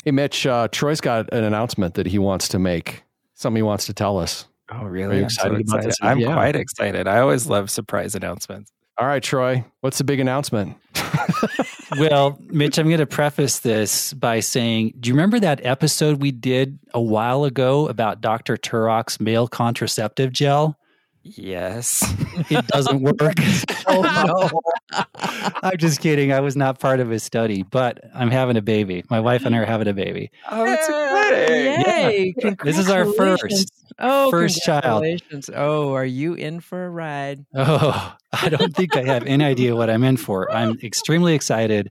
Hey, Mitch, Troy's got an announcement that he wants to make. Something he wants to tell us. Oh, really? Are you I'm so excited about this? I'm Yeah. quite excited. I always love surprise announcements. All right, Troy, what's the big announcement? Well, Mitch, I'm going to preface this by saying, do you remember that episode we did a while ago about Dr. Turok's male contraceptive gel? Yes. It doesn't work. Oh, no. I'm just kidding. I was not part of his study, but I'm having a baby. My wife and I are having a baby. Oh, it's exciting. Yay. Yeah. This is our first child. Congratulations. Oh, are you in for a ride? Oh, I don't think I have any idea what I'm in for. I'm extremely excited.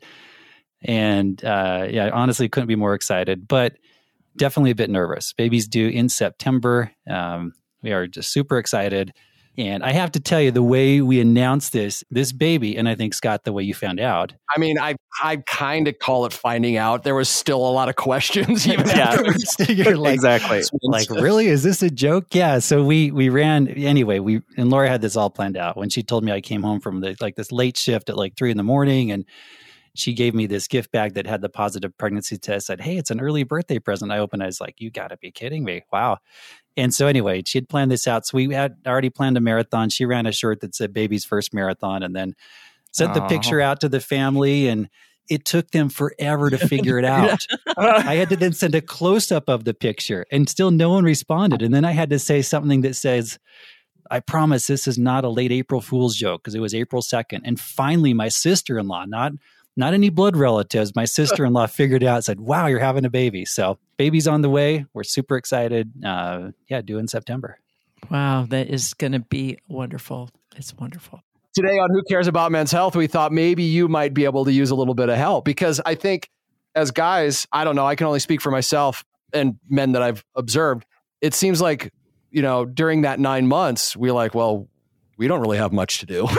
And yeah, honestly, couldn't be more excited, but definitely a bit nervous. Baby's due in September. We are just super excited. And I have to tell you, the way we announced this baby, and I think, Scott, the way you found out. I mean, I kind of call it finding out. There was still a lot of questions. Even afterwards. You're like, Exactly. like, really? Is this a joke? Yeah. So we ran anyway. And Laura had this all planned out. When she told me I came home from this late shift at 3 a.m, and she gave me this gift bag that had the positive pregnancy test. Said, "Hey, it's an early birthday present." I opened it. I was like, "You got to be kidding me! Wow!" And so anyway, she had planned this out. So we had already planned a marathon. She ran a shirt that said "Baby's First Marathon," and then sent the picture out to the family. And it took them forever to figure it out. I had to then send a close up of the picture, and still no one responded. And then I had to say something that says, "I promise this is not a late April Fool's joke," because it was April 2nd. And finally, my sister-in-law, not any blood relatives, my sister-in-law figured it out and said, "Wow, you're having a baby." So baby's on the way. We're super excited. Due in September. Wow, that is going to be wonderful. It's wonderful. Today on Who Cares About Men's Health, we thought maybe you might be able to use a little bit of help, because I think as guys, I don't know, I can only speak for myself and men that I've observed. It seems like, during that 9 months, we're like, well, we don't really have much to do.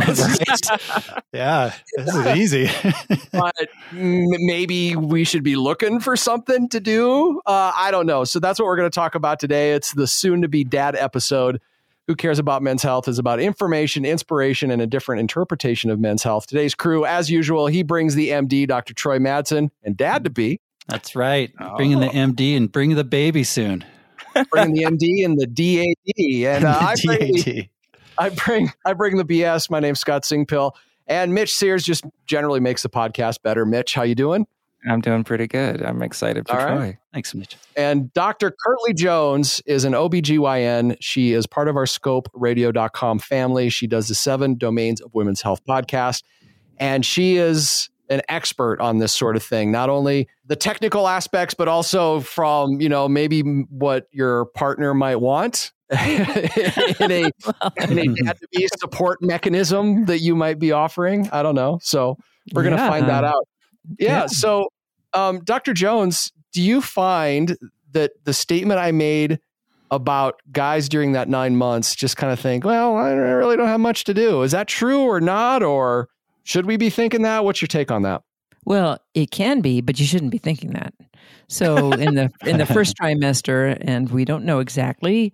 Yeah, this is easy. But maybe we should be looking for something to do. I don't know. So that's what we're going to talk about today. It's the soon-to-be dad episode. Who Cares About Men's Health is about information, inspiration, and a different interpretation of men's health. Today's crew, as usual, he brings the MD, Dr. Troy Madsen, and dad-to-be. That's right. Bringing the MD and bringing the baby soon. Bringing the MD and the DAD. And I bring the BS. My name's Scott Singpill, and Mitch Sears just generally makes the podcast better. Mitch, how you doing? I'm doing pretty good. I'm excited for Troy. Right. Thanks, Mitch. And Dr. Kirtley Jones is an OBGYN. She is part of our ScopeRadio.com family. She does the 7 Domains of Women's Health podcast, and she is an expert on this sort of thing. Not only the technical aspects, but also from, maybe what your partner might want. in a dad-to-be support mechanism that you might be offering. I don't know. So we're going to find that out. Yeah. So, Dr. Jones, do you find that the statement I made about guys during that 9 months just kind of think, well, I really don't have much to do. Is that true or not? Or should we be thinking that? What's your take on that? Well, it can be, but you shouldn't be thinking that. So in the first trimester, and we don't know exactly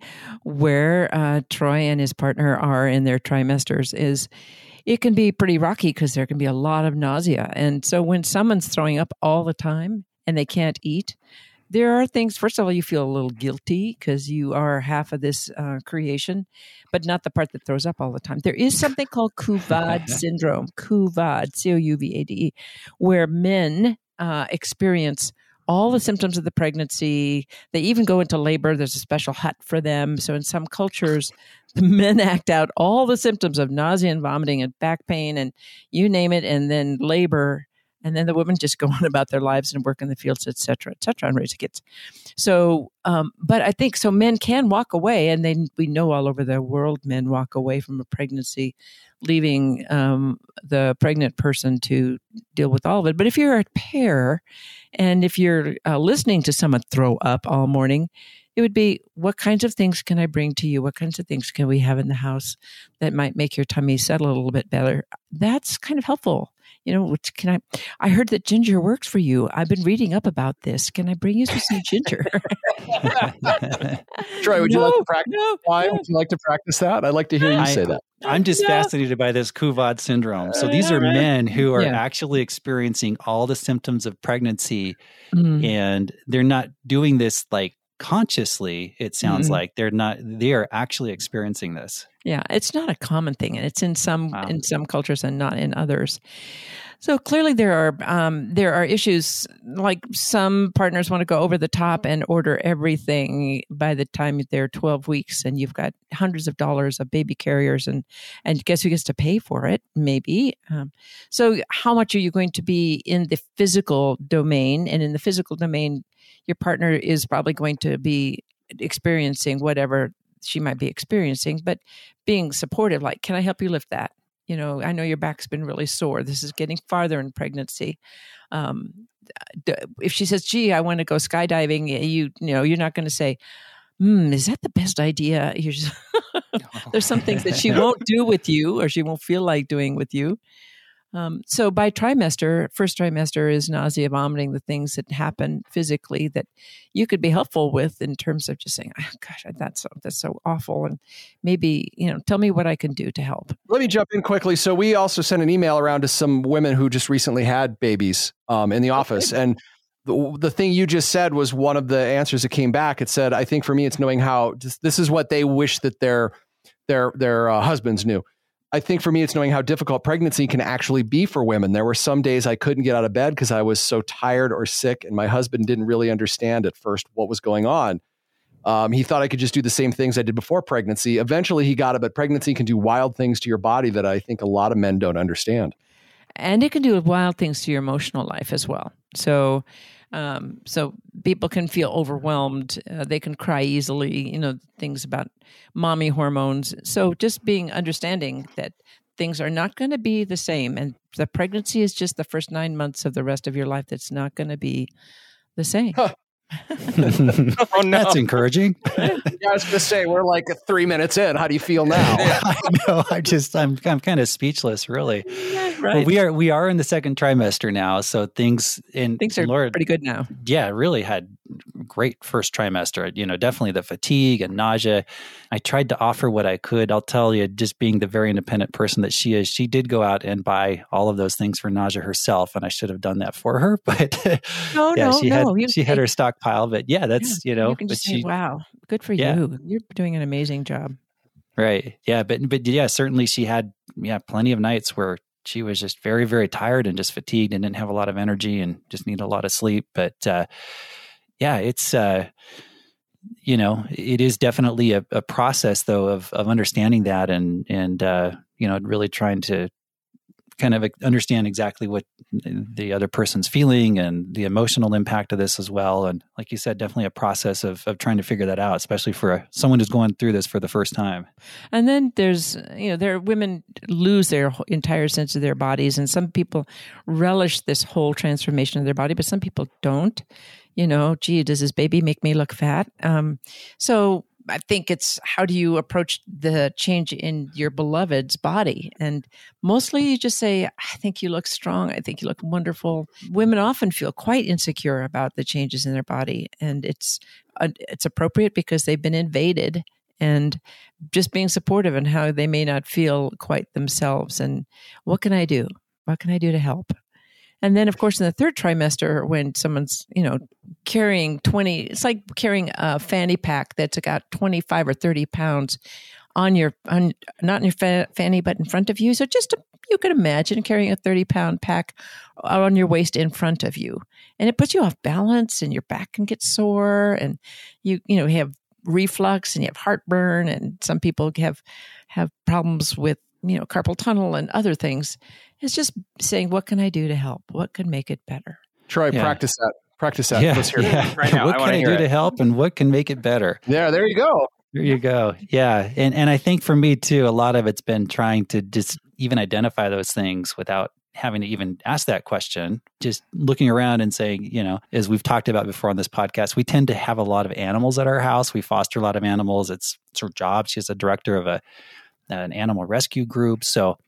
where Troy and his partner are in their trimesters, it can be pretty rocky because there can be a lot of nausea. And so when someone's throwing up all the time and they can't eat, there are things, first of all, you feel a little guilty because you are half of this creation, but not the part that throws up all the time. There is something called CUVAD syndrome, CUVAD, COUVADE, where men experience all the symptoms of the pregnancy. They even go into labor. There's a special hut for them. So in some cultures, the men act out all the symptoms of nausea and vomiting and back pain and you name it, and then labor. And then the women just go on about their lives and work in the fields, et cetera, and raise kids. So, but I think so men can walk away, and we know all over the world men walk away from a pregnancy, leaving the pregnant person to deal with all of it. But if you're a pair, and if you're listening to someone throw up all morning, it would be, what kinds of things can I bring to you? What kinds of things can we have in the house that might make your tummy settle a little bit better? That's kind of helpful. I heard that ginger works for you. I've been reading up about this. Can I bring you some ginger? Troy, would you like to practice? Would you like to practice that? I'd like to hear you say that. I'm just fascinated by this Kuvad syndrome. So these are men who are actually experiencing all the symptoms of pregnancy, and they're not doing this like consciously. It sounds like they are actually experiencing this. Yeah, it's not a common thing, and it's in some cultures and not in others. So clearly there are issues, like some partners want to go over the top and order everything by the time they're 12 weeks, and you've got hundreds of dollars of baby carriers, and guess who gets to pay for it? Maybe. So how much are you going to be in the physical domain? And in the physical domain, your partner is probably going to be experiencing whatever she might be experiencing, but being supportive, like, can I help you lift that? I know your back's been really sore. This is getting farther in pregnancy. If she says, gee, I want to go skydiving, you're not going to say, is that the best idea? There's some things that she won't do with you, or she won't feel like doing with you. So by first trimester is nausea, vomiting, the things that happen physically that you could be helpful with in terms of just saying, oh, gosh, that's so awful. And maybe, tell me what I can do to help. Let me jump in quickly. So we also sent an email around to some women who just recently had babies in the office. And the thing you just said was one of the answers that came back. It said, I think for me, it's knowing how this is what they wish that their husbands knew. I think for me, it's knowing how difficult pregnancy can actually be for women. There were some days I couldn't get out of bed because I was so tired or sick, and my husband didn't really understand at first what was going on. He thought I could just do the same things I did before pregnancy. Eventually he got it, but pregnancy can do wild things to your body that I think a lot of men don't understand. And it can do wild things to your emotional life as well. So people can feel overwhelmed. They can cry easily, things about mommy hormones. So just understanding that things are not going to be the same. And the pregnancy is just the first 9 months of the rest of your life that's not going to be the same. Huh. Oh, no. That's encouraging. Yeah, I was going to say, we're like 3 minutes in. How do you feel now? I know. I'm kind of speechless, really. Yeah, right. Well, we are in the second trimester now, so things are pretty good now. Yeah, really had great first trimester. Definitely the fatigue and nausea. I tried to offer what I could. I'll tell you, just being the very independent person that she is, she did go out and buy all of those things for nausea herself, and I should have done that for her. But she had her stockpile. But yeah, that's you can just say, wow, good for you. You're doing an amazing job. Right. Yeah. But yeah, certainly she had plenty of nights where she was just very, very tired and just fatigued and didn't have a lot of energy and just needed a lot of sleep. But it's it is definitely a process though of understanding that and really trying to kind of understand exactly what the other person's feeling and the emotional impact of this as well. And like you said, definitely a process of trying to figure that out, especially for someone who's going through this for the first time. And then women lose their entire sense of their bodies, and some people relish this whole transformation of their body, but some people don't. Gee, does this baby make me look fat? So I think it's how do you approach the change in your beloved's body? And mostly you just say, I think you look strong. I think you look wonderful. Women often feel quite insecure about the changes in their body. And it's appropriate because they've been invaded, and just being supportive in how they may not feel quite themselves. And what can I do? What can I do to help? And then, of course, in the third trimester, when someone's, carrying 20, it's like carrying a fanny pack that's got 25 or 30 pounds not in your fanny, but in front of you. So you can imagine carrying a 30-pound pack on your waist in front of you. And it puts you off balance, and your back can get sore, and you have reflux, and you have heartburn, and some people have problems with, carpal tunnel and other things. It's just saying, what can I do to help? What can make it better? Troy, practice that. Practice that. Yeah, Let's hear it right now. What can I do to help, and what can make it better? Yeah, there you go. There you go. Yeah. And I think for me too, a lot of it's been trying to just even identify those things without having to even ask that question, just looking around and saying, as we've talked about before on this podcast, we tend to have a lot of animals at our house. We foster a lot of animals. It's her job. She's a director of an animal rescue group. So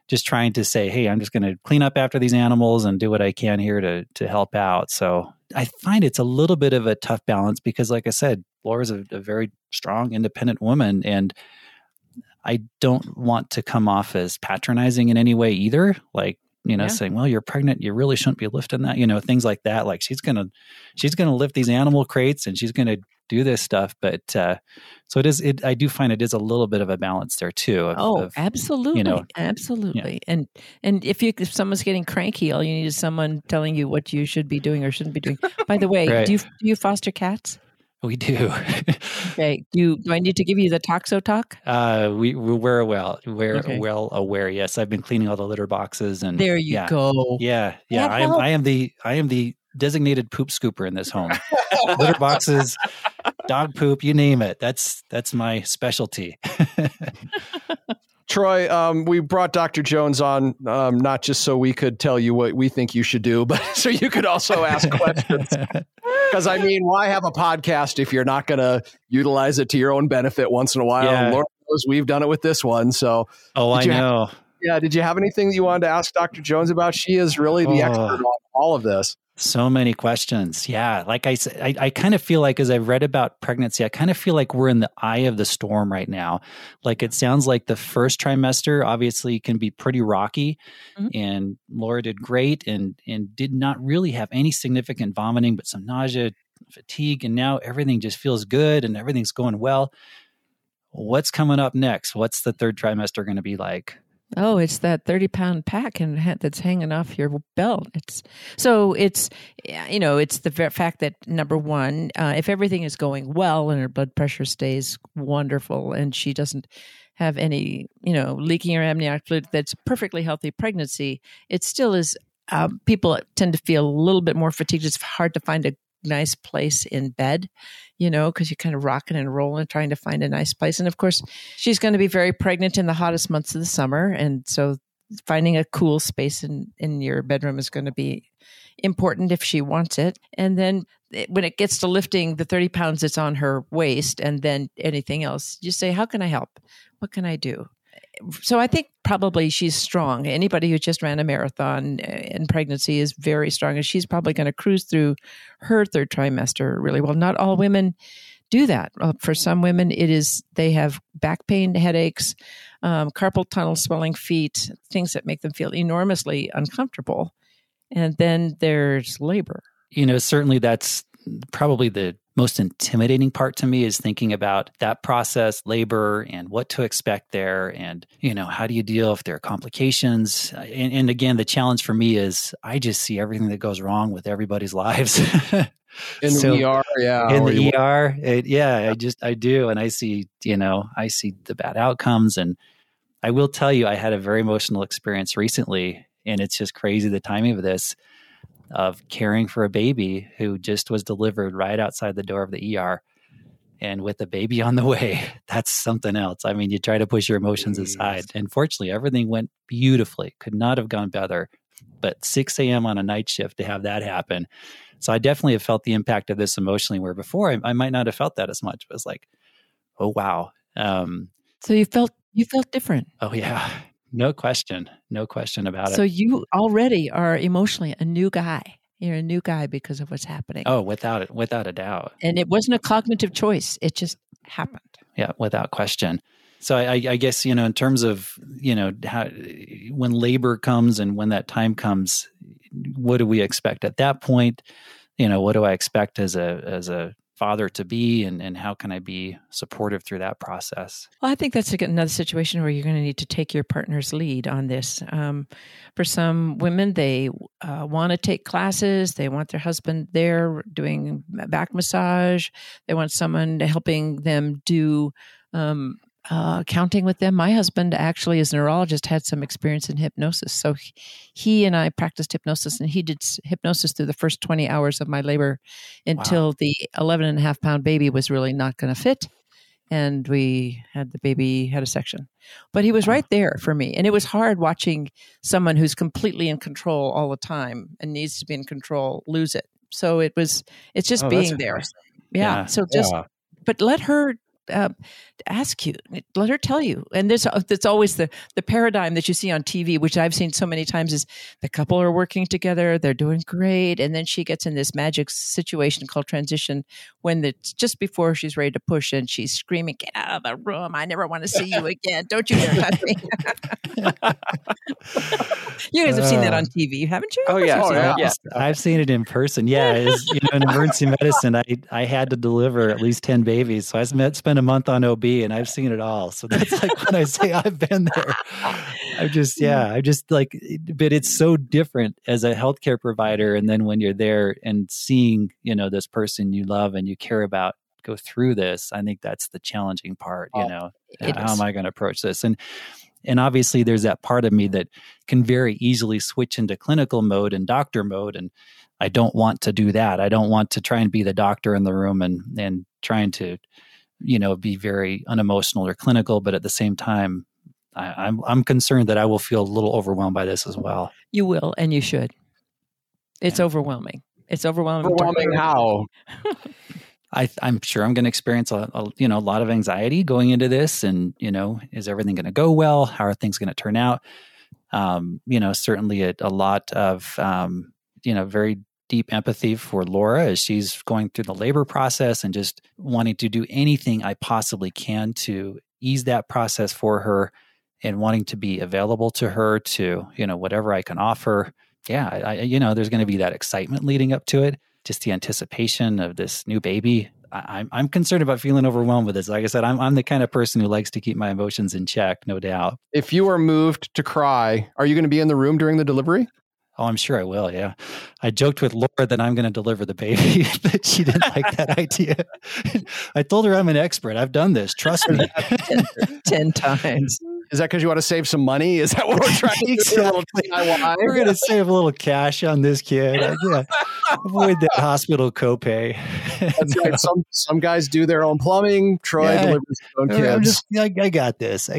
just trying to say, hey, I'm just going to clean up after these animals and do what I can here to help out. So I find it's a little bit of a tough balance because, like I said, Laura's a very strong, independent woman, and I don't want to come off as patronizing in any way either. Like, saying, well, you're pregnant, you really shouldn't be lifting that, things like that. Like she's going to lift these animal crates and she's going to do this stuff. But, so I do find it is a little bit of a balance there too. Absolutely. Absolutely. Yeah. And if someone's getting cranky, all you need is someone telling you what you should be doing or shouldn't be doing. By the way, right. do you foster cats? We do. Okay. Do I need to give you the Toxo talk? We're well aware. Yes, I've been cleaning all the litter boxes, and there you go. Yeah. I am the designated poop scooper in this home. Litter boxes, dog poop, you name it. That's my specialty. Troy, we brought Dr. Jones on not just so we could tell you what we think you should do, but so you could also ask questions. Because, why have a podcast if you're not going to utilize it to your own benefit once in a while? Yeah. Lord knows we've done it with this one. So, I know. Did you have anything that you wanted to ask Dr. Jones about? She is really the expert on all of this. So many questions. Yeah. Like I said, I kind of feel like as I've read about pregnancy, I kind of feel like we're in the eye of the storm right now. Like it sounds like the first trimester obviously can be pretty rocky, and Laura did great and did not really have any significant vomiting, but some nausea, fatigue, and now everything just feels good and everything's going well. What's coming up next? What's the third trimester going to be like? Oh, it's that 30-pound pack that's hanging off your belt. It's the fact that, number one, if everything is going well and her blood pressure stays wonderful and she doesn't have any, leaking or amniotic fluid, that's a perfectly healthy pregnancy. It still is. People tend to feel a little bit more fatigued. It's hard to find a nice place in bed, because you're kind of rocking and rolling, trying to find a nice place. And of course, she's going to be very pregnant in the hottest months of the summer. And so finding a cool space in your bedroom is going to be important if she wants it. And then when it gets to lifting the 30 pounds that's on her waist and then anything else, you say, how can I help? What can I do? So I think probably she's strong. Anybody who just ran a marathon in pregnancy is very strong, and she's probably going to cruise through her third trimester really well. Not all women do that. For some women, they have back pain, headaches, carpal tunnel, swelling feet, things that make them feel enormously uncomfortable. And then there's labor. Certainly that's probably the most intimidating part to me is thinking about that process, labor, and what to expect there. And, how do you deal if there are complications? And again, the challenge for me is I just see everything that goes wrong with everybody's lives. In the ER, yeah. In the ER, I do. And I see the bad outcomes. And I will tell you, I had a very emotional experience recently, and it's just crazy the timing of this, of caring for a baby who just was delivered right outside the door of the ER, and with a baby on the way. That's something else. You try to push your emotions aside. And fortunately, everything went beautifully. Could not have gone better. But 6 a.m. on a night shift to have that happen. So I definitely have felt the impact of this emotionally, where before I might not have felt that as much. It was like, oh, wow. So you felt different. Oh, yeah. No question about it. So you already are emotionally a new guy. You're a new guy because of what's happening. Oh, without a doubt. And it wasn't a cognitive choice. It just happened. Yeah, without question. So I guess, in terms of, how, when labor comes and when that time comes, what do we expect at that point? What do I expect as a father to be, and how can I be supportive through that process? Well, I think that's another situation where you're going to need to take your partner's lead on this. For some women, they want to take classes. They want their husband there doing back massage. They want someone helping them do counting with them. My husband actually, as a neurologist, had some experience in hypnosis. So he and I practiced hypnosis, and he did hypnosis through the first 20 hours of my labor until the 11.5-pound baby was really not going to fit. And we had the baby had a section. But he was right there for me. And it was hard watching someone who's completely in control all the time and needs to be in control lose it. So it's just being there. Yeah. So but let her ask you. Let her tell you. And that's always the paradigm that you see on TV, which I've seen so many times, is the couple are working together, they're doing great, and then she gets in this magic situation called transition when it's just before she's ready to push, and she's screaming, "Get out of the room! I never want to see you again! Don't you dare touch me!" You guys have seen that on TV, haven't you? Oh yeah, I've seen it in person. Yeah, in emergency medicine, I had to deliver at least 10 babies, so I spent a month on OB, and I've seen it all. So that's like when I say I've been there. I just like, but it's so different as a healthcare provider, and then when you're there and seeing this person you love and you care about go through this, I think that's the challenging part. How am I going to approach this? And obviously there's that part of me that can very easily switch into clinical mode and doctor mode. And I don't want to do that. I don't want to try and be the doctor in the room and trying to, be very unemotional or clinical. But at the same time, I'm concerned that I will feel a little overwhelmed by this as well. You will, and you should. It's overwhelming. It's overwhelming. Overwhelming how? I'm sure I'm going to experience a lot of anxiety going into this, and is everything going to go well? How are things going to turn out? Certainly a lot of very deep empathy for Laura as she's going through the labor process and just wanting to do anything I possibly can to ease that process for her, and wanting to be available to her to whatever I can offer. Yeah, there's going to be that excitement leading up to it. Just the anticipation of this new baby. I'm concerned about feeling overwhelmed with this. Like I said, I'm the kind of person who likes to keep my emotions in check, no doubt. If you are moved to cry, are you going to be in the room during the delivery? Oh, I'm sure I will, yeah. I joked with Laura that I'm going to deliver the baby, but she didn't like that idea. I told her I'm an expert. I've done this. Trust me. 10 times. Is that because you want to save some money? Is that what we're trying to do? Exactly. We're going to save a little cash on this kid. Avoid that hospital copay. That's right. Some guys do their own plumbing. Troy delivers his own kids. I got this.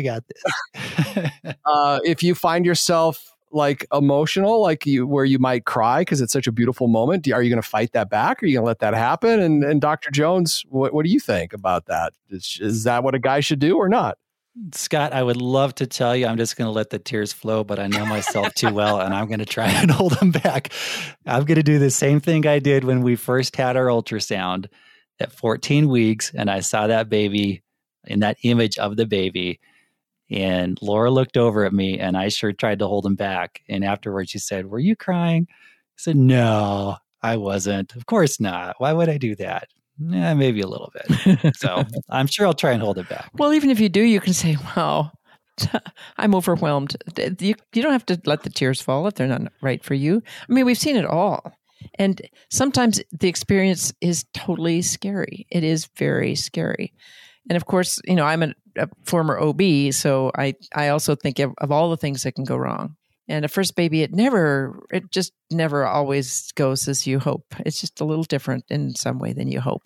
If you find yourself like emotional, where you might cry because it's such a beautiful moment, are you going to fight that back? Or are you going to let that happen? And Dr. Jones, what do you think about that? Is that what a guy should do or not? Scott, I would love to tell you I'm just going to let the tears flow, but I know myself too well, and I'm going to try and hold them back. I'm going to do the same thing I did when we first had our ultrasound at 14 weeks, and I saw that baby in that image of the baby, and Laura looked over at me, and I sure tried to hold him back. And afterwards she said, "Were you crying?" I said, "No, I wasn't. Of course not. Why would I do that?" Yeah, maybe a little bit. So I'm sure I'll try and hold it back. Well, even if you do, you can say, "Wow, I'm overwhelmed." You don't have to let the tears fall if they're not right for you. I mean, we've seen it all. And sometimes the experience is totally scary. It is very scary. And of course, I'm a former OB, so I also think of all the things that can go wrong. And a first baby, it just never always goes as you hope. It's just a little different in some way than you hope.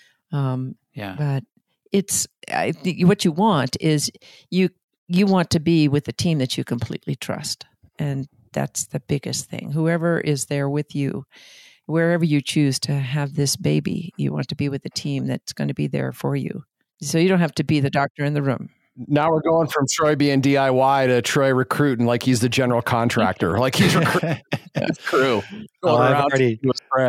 But I think what you want is you want to be with a team that you completely trust. And that's the biggest thing. Whoever is there with you, wherever you choose to have this baby, you want to be with a team that's going to be there for you. So you don't have to be the doctor in the room. Now we're going from Troy being DIY to Troy recruiting like he's the general contractor, like he's recruiting his crew. I've already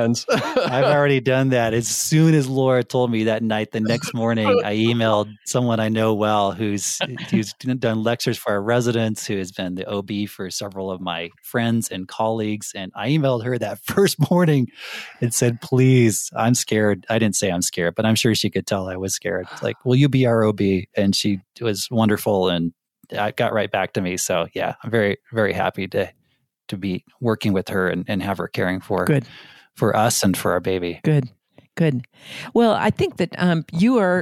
done that. As soon as Laura told me that night, the next morning, I emailed someone I know well who's done lectures for our residents, who has been the OB for several of my friends and colleagues. And I emailed her that first morning and said, "Please, I'm scared." I didn't say I'm scared, but I'm sure she could tell I was scared. Like, "Will you be our OB?" And she was wonderful and got right back to me. So yeah, I'm very, very happy to be working with her and have her caring for us and for our baby. Good. Well, I think that you are,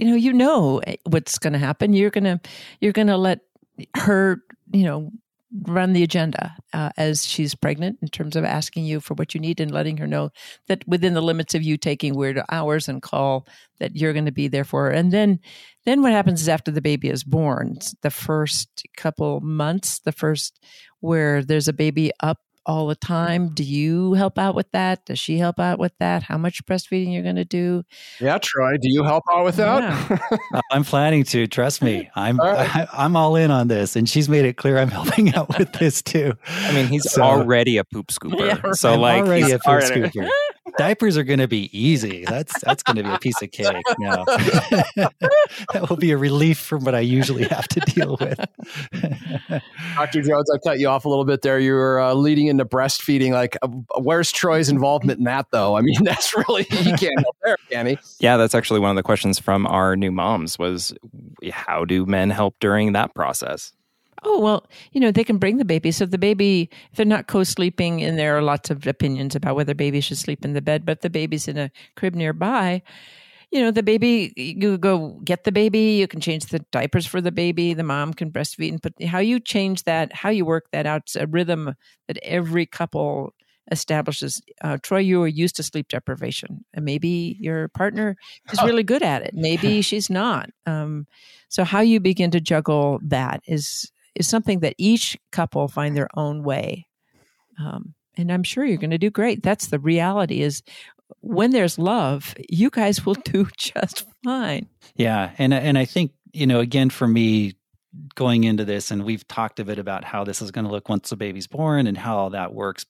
what's going to happen. You're going to let her, run the agenda as she's pregnant in terms of asking you for what you need and letting her know that within the limits of you taking weird hours and call, that you're going to be there for her. And then what happens is after the baby is born, the first couple months, where there's a baby up all the time. Do you help out with that? Does she help out with that? How much breastfeeding you're going to do? Yeah, Troy, do you help out with that? Yeah. I'm planning to. Trust me, I'm all in on this, and she's made it clear I'm helping out with this too. I mean, he's already a poop scooper, Yeah, so I'm like already he's a poop scooper. Diapers are going to be easy. That's going to be a piece of cake. No, that will be a relief from what I usually have to deal with. Dr. Jones, I cut you off a little bit there. You were leading into breastfeeding. Like, where's Troy's involvement in that, though? I mean, that's really, he can't help there, can he? Yeah, that's actually one of the questions from our new moms was, how do men help during that process? Oh, well, they can bring the baby. So the baby, if they're not co-sleeping, and there are lots of opinions about whether babies should sleep in the bed, but if the baby's in a crib nearby, the baby, you go get the baby, you can change the diapers for the baby, the mom can breastfeed, and how you change that, how you work that out, it's a rhythm that every couple establishes. Troy, you are used to sleep deprivation, and maybe your partner is really good at it. Maybe she's not. So how you begin to juggle that is something that each couple find their own way. And I'm sure you're going to do great. That's the reality is when there's love, you guys will do just fine. Yeah. And I think, again, for me going into this, and we've talked a bit about how this is going to look once the baby's born and how all that works.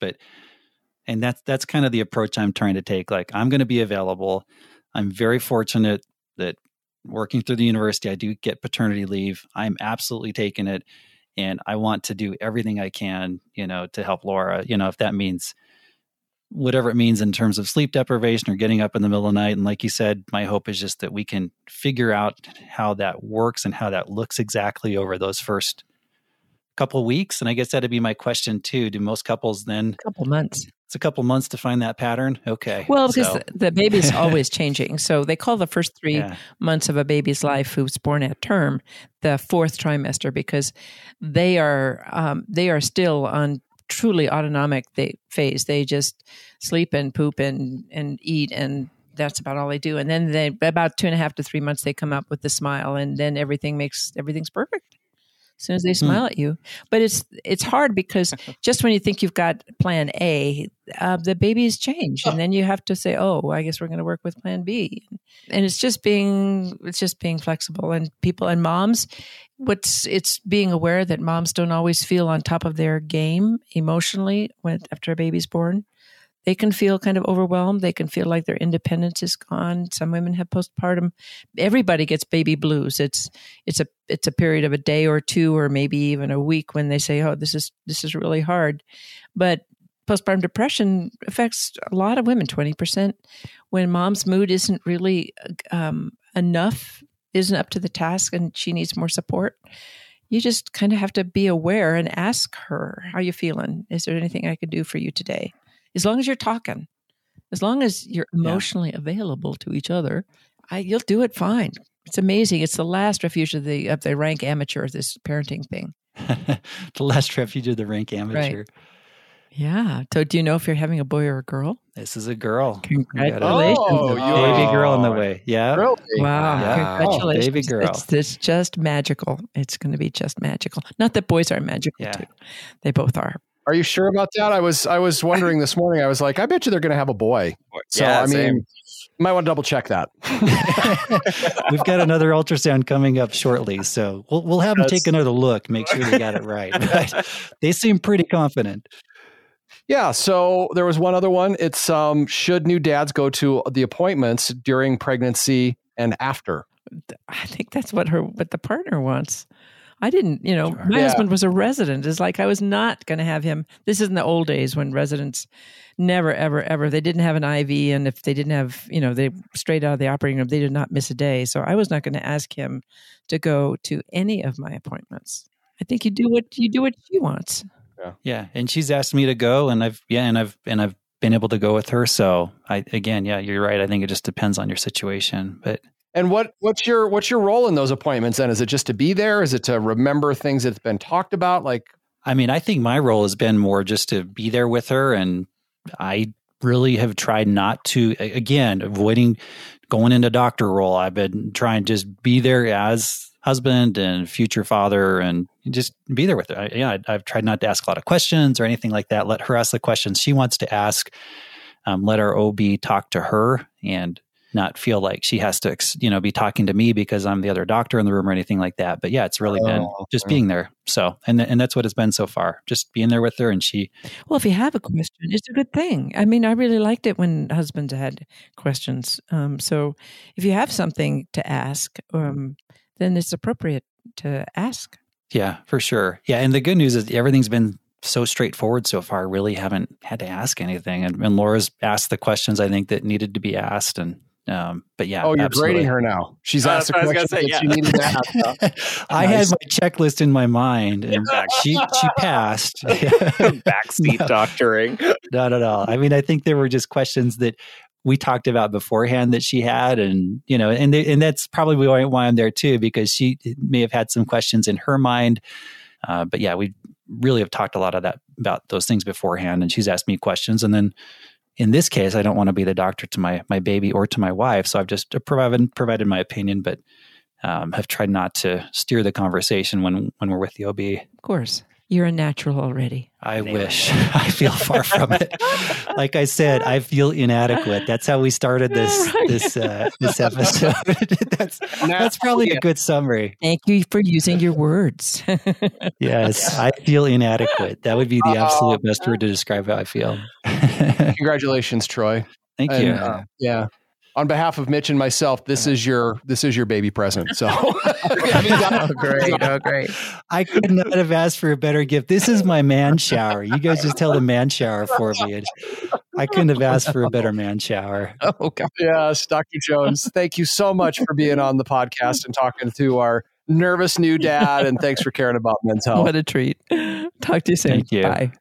And that's kind of the approach I'm trying to take. Like, I'm going to be available. I'm very fortunate that working through the university, I do get paternity leave. I'm absolutely taking it. And I want to do everything I can, to help Laura, if that means whatever it means in terms of sleep deprivation or getting up in the middle of the night. And like you said, my hope is just that we can figure out how that works and how that looks exactly over those first couple of weeks. And I guess that'd be my question too. Do most couples then? A couple months. It's a couple months to find that pattern. Okay. Well, because the baby's always changing. So they call the first 3 months of a baby's life who's born at term the fourth trimester, because they are still on truly autonomic phase. They just sleep and poop and eat, and that's about all they do. And then about 2.5 to 3 months, they come up with the smile, and then everything's perfect as soon as they smile at you. But it's hard because just when you think you've got plan A, the babies change, and then you have to say, "Oh, I guess we're going to work with plan B." And it's just being flexible. And people and moms, it's being aware that moms don't always feel on top of their game emotionally after a baby's born. They can feel kind of overwhelmed. They can feel like their independence is gone. Some women have postpartum. Everybody gets baby blues. It's a period of a day or two, or maybe even a week, when they say, "Oh, this is really hard." But postpartum depression affects a lot of women. 20%. When mom's mood isn't really enough, isn't up to the task, and she needs more support, you just kind of have to be aware and ask her, "How are you feeling? Is there anything I could do for you today?" As long as you're talking, as long as you're emotionally available to each other, you'll do it fine. It's amazing. It's the last refuge of the rank amateur, this parenting thing. The last refuge of the rank amateur. Right. Yeah. So do you know if you're having a boy or a girl? This is a girl. Congratulations. Baby girl on the way. Yeah. Really? Wow. Yeah. Congratulations. Baby girl. It's just magical. It's going to be just magical. Not that boys are magical too. They both are. Are you sure about that? I was wondering this morning. I was like, I bet you they're going to have a boy. So, yeah, I mean, you might want to double check that. We've got another ultrasound coming up shortly, so we'll have them take another look, make sure they got it right. But they seem pretty confident. Yeah. So there was one other one. It's should new dads go to the appointments during pregnancy and after? I think that's what the partner wants. I didn't, my husband was a resident. It's like I was not going to have him. This is in the old days when residents never, ever, ever, they didn't have an IV. And if they didn't have, they straight out of the operating room, they did not miss a day. So I was not going to ask him to go to any of my appointments. I think you do what she wants. Yeah. And she's asked me to go, and I've been able to go with her. So you're right. I think it just depends on your situation, but. And what's your role in those appointments then? Is it just to be there? Is it to remember things that's been talked about? I think my role has been more just to be there with her, and I really have tried not to, again, avoiding going into doctor role. I've been trying to just be there as husband and future father, and just be there with her. I've tried not to ask a lot of questions or anything like that. Let her ask the questions she wants to ask. Let our OB talk to her and not feel like she has to, be talking to me because I'm the other doctor in the room or anything like that. But yeah, it's really been just being there. So, and that's what it's been so far, just being there with her. And well, if you have a question, it's a good thing. I mean, I really liked it when husbands had questions. So if you have something to ask, then it's appropriate to ask. Yeah, for sure. Yeah. And the good news is everything's been so straightforward so far. I really haven't had to ask anything. And Laura's asked the questions I think that needed to be asked. And, but yeah. Oh, you're absolutely. grading her now. She's asked the question that she needed to ask. I had my checklist in my mind and she passed. Backseat doctoring. Not at all. I mean, I think there were just questions that we talked about beforehand that she had, and and that's probably why I'm there too, because she may have had some questions in her mind. But yeah, we really have talked a lot about those things beforehand, and she's asked me questions. And then in this case, I don't want to be the doctor to my baby or to my wife, so I've just provided my opinion, but have tried not to steer the conversation when we're with the OB. Of course. You're a natural already. I wish. I feel far from it. Like I said, I feel inadequate. That's how we started this episode. That's probably a good summary. Thank you for using your words. Yes, I feel inadequate. That would be the absolute best word to describe how I feel. Congratulations, Troy. Thank you. Yeah. On behalf of Mitch and myself, this is your baby present. So great. I could not have asked for a better gift. This is my man shower. You guys just held a man shower for me. I couldn't have asked for a better man shower. Oh God. Yes, Dr. Jones, thank you so much for being on the podcast and talking to our nervous new dad. And thanks for caring about men's health. What a treat. Talk to you soon. Thank you. Bye.